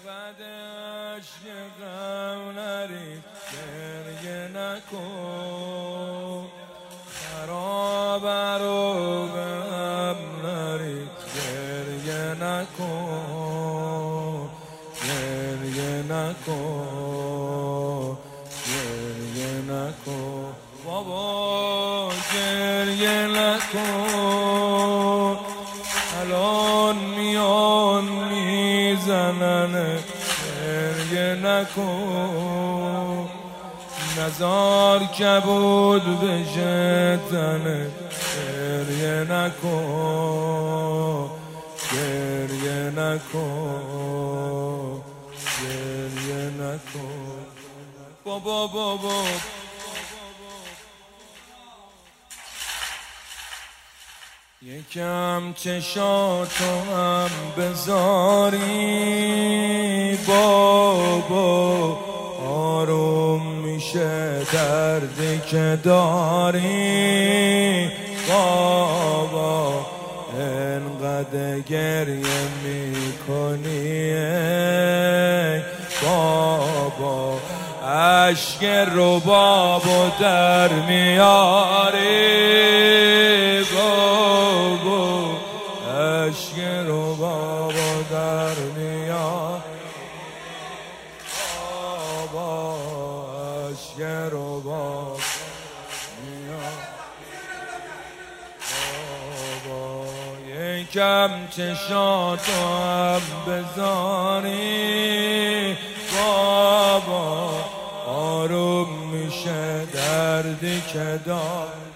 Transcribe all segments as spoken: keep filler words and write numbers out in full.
بد عشق غم نرید گریه نکن خرابه رو به هم نرید گریه نکن گریه نکن گریه نکن بابا گریه نکن الان میان میزنن گریه نکن نزار کبود بشه تنه گریه نکن گریه نکن گریه نکن بابا بابا یکم چشاتو هم بذاری بابا آروم میشه دردی که داری بابا انقدر گریه میکنی بابا عشق رو بابا در میاری بابا عشق رو بابا در میاری بابا عشق رو بابا بابا یکم چشاتو هم بذاری بابا آروم میشه دردی که داری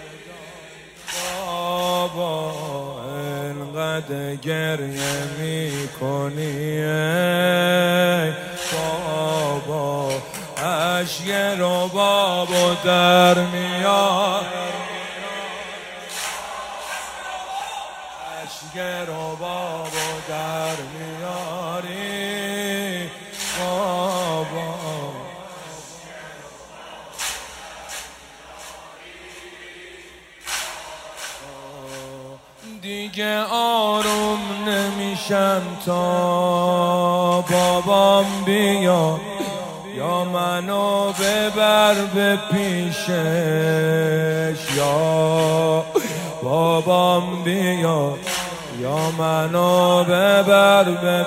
بابا انقدر گریه میکنی بابا عشق رو بابا در میار عشق رو بابا در میاری بابا دیگه آروم نمیشم تا بابام بیا یا منو ببر به پیشش یا بابام بیا یا منو ببر به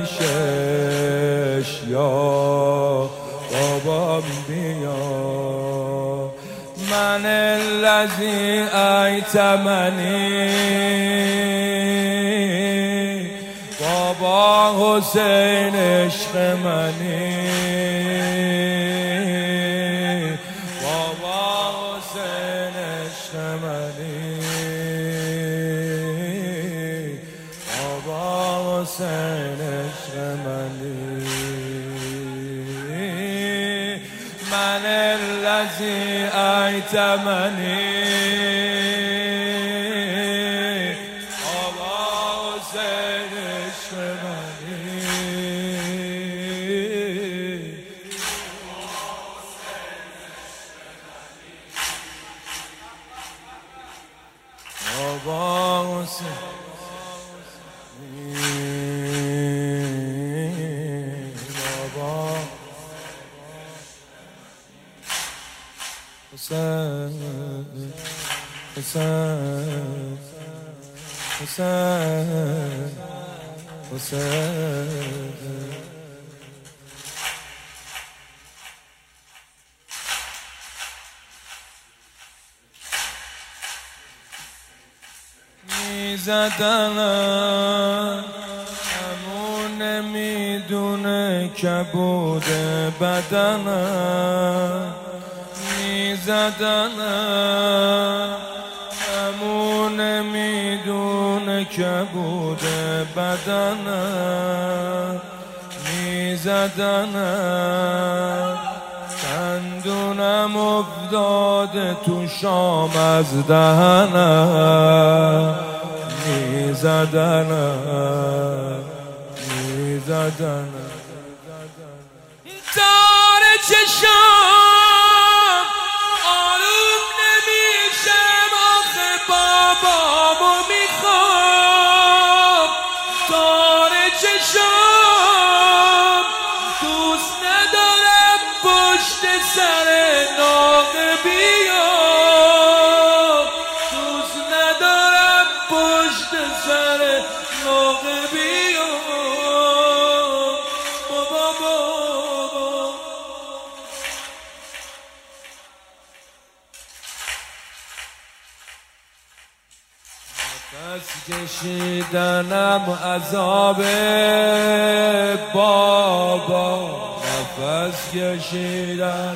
پیشش یا بابام بیا من الذی ایتمنی بابا حسین عشق منی بابا حسین عشق منی بابا حسین عشق منی من الذی ایتمنی بابا حسین عشق منی بابا حسین حسین حسین حسین حسین میزدنم همون نمیدونه کبود بدنم میزدنم همون نمیدونه کبود بدنم میزدنم خندونم افتاده تو شام از دهنم میزدنم میزدنم دار چشام آروم نمیشم آخه بابامو میخوام دار چشام پشت سر ناقه بیا بابا بابا. نفس کشیدنم عذاب بابا، نفس کشیدن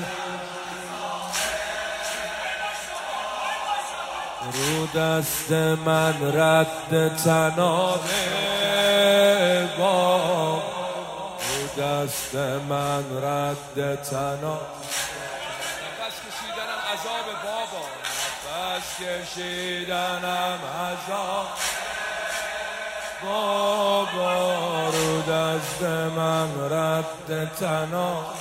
رو دست من رد تنابه بابا، رو دست من رد تنابه. نفس کشیدنم عذاب بابا، نفس کشیدنم عذاب بابا، رو دست من رد تنابه،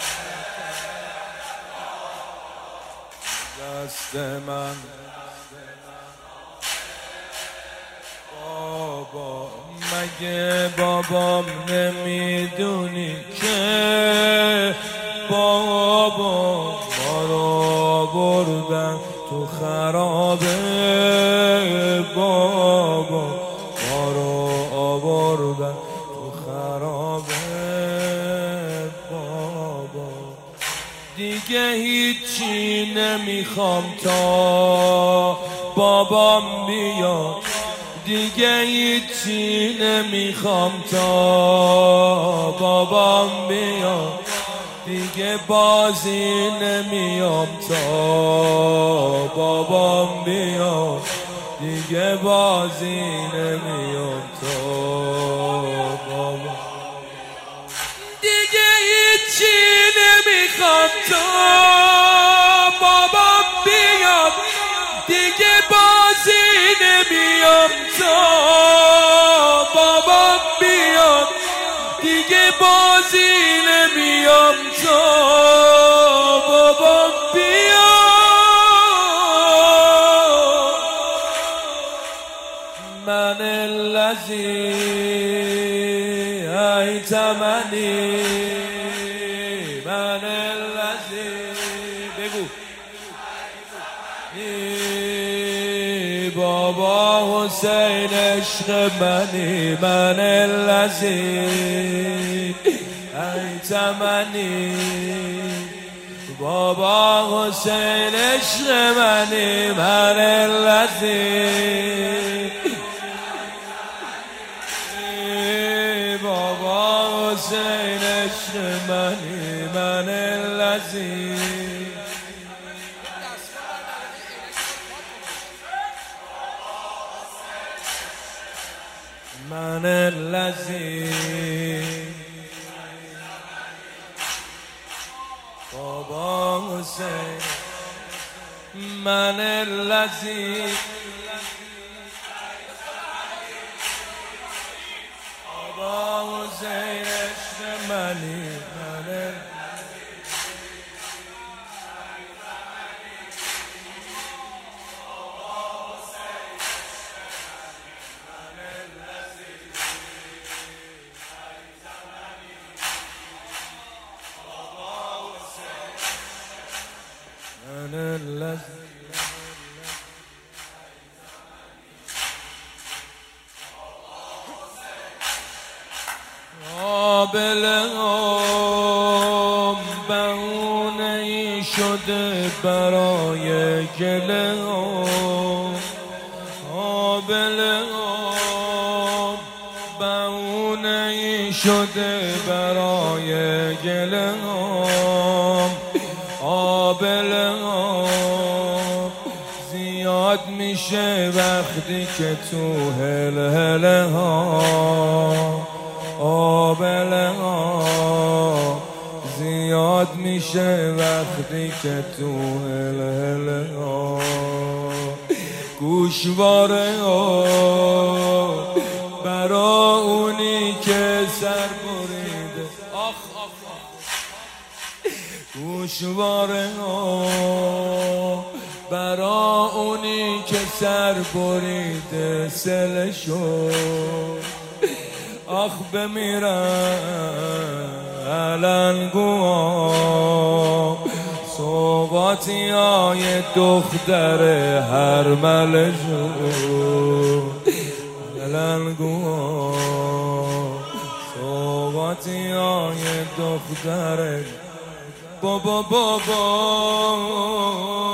دست من بابا. مگه بابام نمیدونی که بابا ما رو بردن تو خرابه بابا، ما رو آوردن تو خرابه بابا. دیگه هیچی نمیخوام تا بابام بیاد، دیگه هیچی نمیخوام تا بابام بیاد، دیگه بازی نمیام تا بابام بیاد، دیگه بازی نمیام تا بابام. دیگه هیچی نمیخوام تا بابام بیاد، دیگه بازی نمیام تا بابام بیاد، دیگه بازی نمیام تا بابام بیاد. من الذی ایتمنی، من الذی بگو بابا حسین عشق منی، من الذی ایتمنی، بابا حسین عشق منی، من الذی بابا حسین عشق منی، من الذی من الذی بابا حسین، من الذی بابا حسین عشق منی، من من الذی آبلهام بهونه ای شده برای گلهام، آبلهام بهونه ای شده برای گلهام، آبلهام زیاد میشه وقتی که تو هل هله ها، آبلهام زیاد میشه وقتی که تو هل هله ها. گوشواره ها برا اونی که سر بریده، آخ آخ گوشواره ها برا اونی که سر بریده سلشو، آخ بمیرم علنگوها سوقاتی های دختر هر ملشو، دختره بابا بابا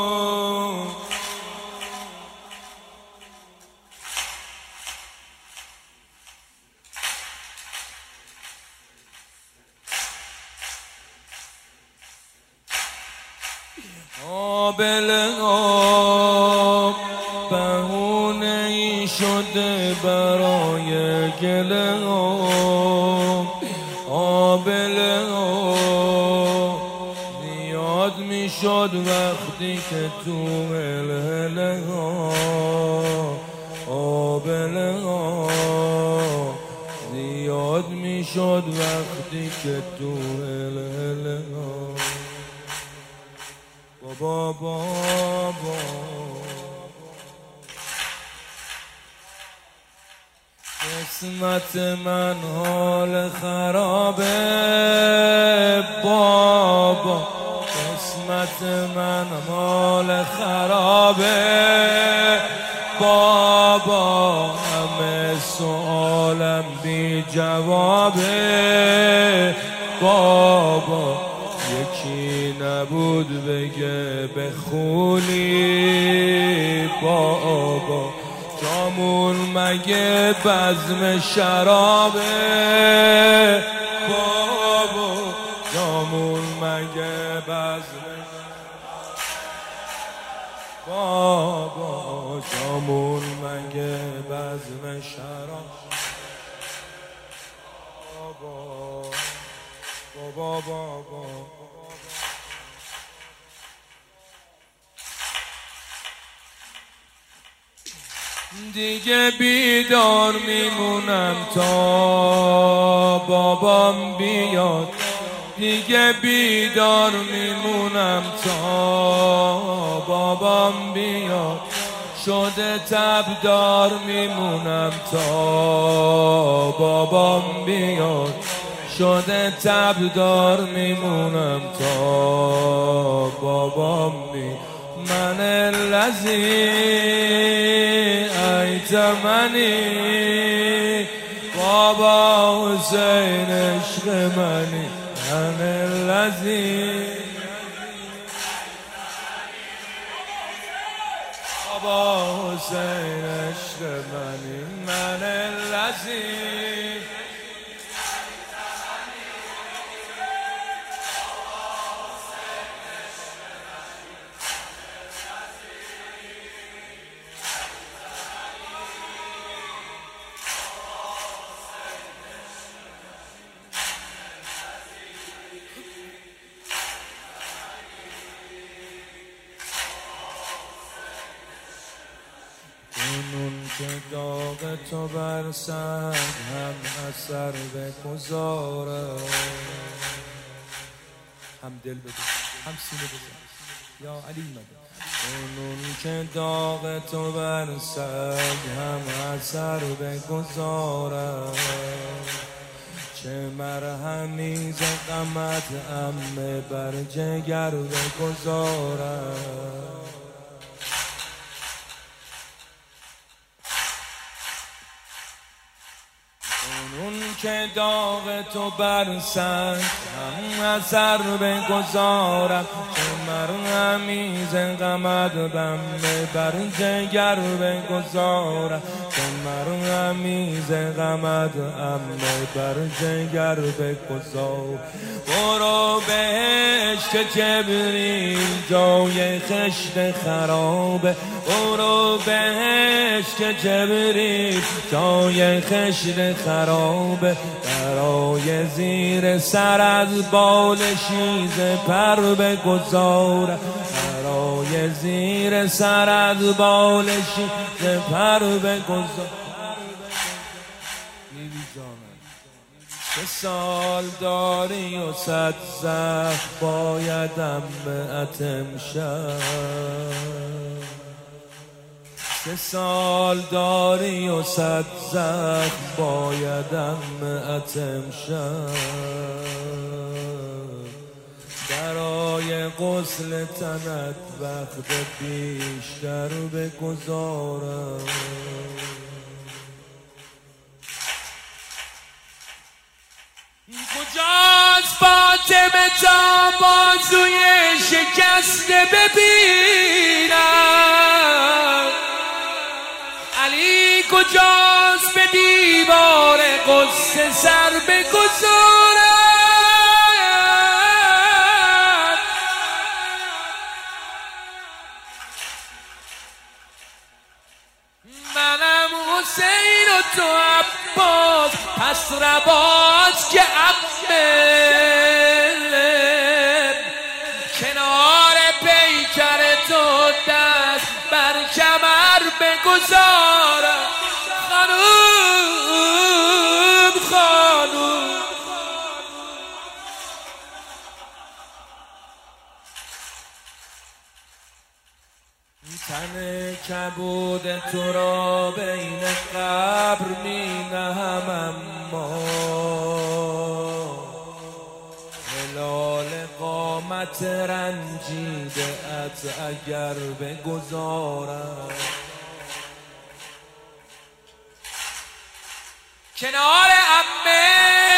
آبل آب بهونه ای شده برای گل آب آبل آب زیاد می شد وقتی که تو هلهله آب آبل آب زیاد می شد وقتی که تو هلهله آب بابا بابا قسمت من حال خرابه بابا قسمت من حال خرابه بابا همه سوالم بی جوابه بابا یکی نبود بگه بخونی بابا جامون مگه بزم شرابه بابا جامون مگه بزم بابا جامون مگه بزم شراب بابا بابا بابا دیگه بیدار میمونم تا بابام بیاد دیگه بیدار میمونم تا بابام بیاد شده تبدار میمونم تا بابام بیاد شده تبدار میمونم تا بابام بیاد من الذی ایتمنی بابا حسین عشق منی من الذی بابا حسین عشق منی من الذی اونون که داغ تو بر سنگ هم اثر بگذاره هم دل بده هم سینه بده یا علی مده اونون که داغ تو بر سنگ هم اثر بگذاره چه مرهمی ز غمت عمه بر جگر بگذاره اون که داغ تو بر سنگ هم اثر بگذارم چه مرهمی ز غمت عمه بر جگر بگذارم چه مرهمی ز غمت عمه بر جگر بگذار برو بهش که جبریل جای خشت خرابه برو بهش که جبریل جای خشت خرابه برای زیر سر از بال شیزه پر بگذاره برای زیر سر از بال شیزه پر بگذاره سه سال داری و صد زخم بایدم به اتم شد سه سال داری و صد زخم بایدم به اتم شد برای غسل تنت وقت بیشتر بگذارم کجاست تا بازوی شکسته ببینم علی کجاست به دیوار قصه سر بگذارد منم حسین و تو عباس پس رباط که عمه کنار پیکر تو دست بر کمر بگذارم خانوم خانوم تن کبود تو را بین قبر می نهم اما هلال قامت رنجیده ات اگر بگذارم کنار عمه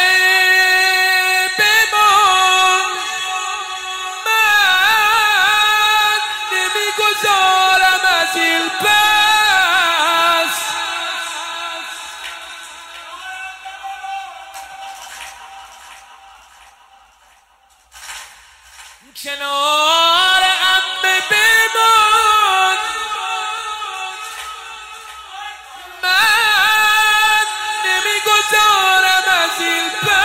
بمان من نمیگذارم از این پس کنار عمه بمان من نمیگذارم از این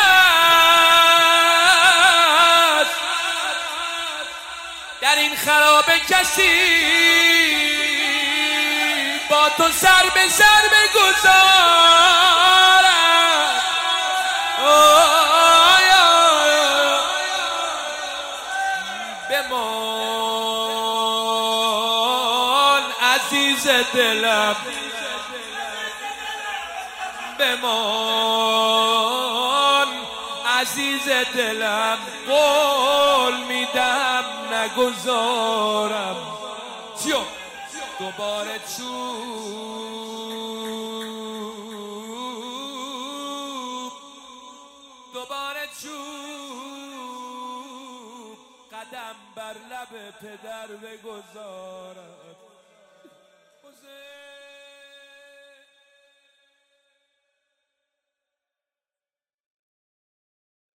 پس در این خرابه کسی با تو سر به سر بگذارم بمان عزیز دلم بمان عزیز دلم قول میدم نگذارم چیو دوباره چوب دوباره چوب قدم بر لب پدر بگذارم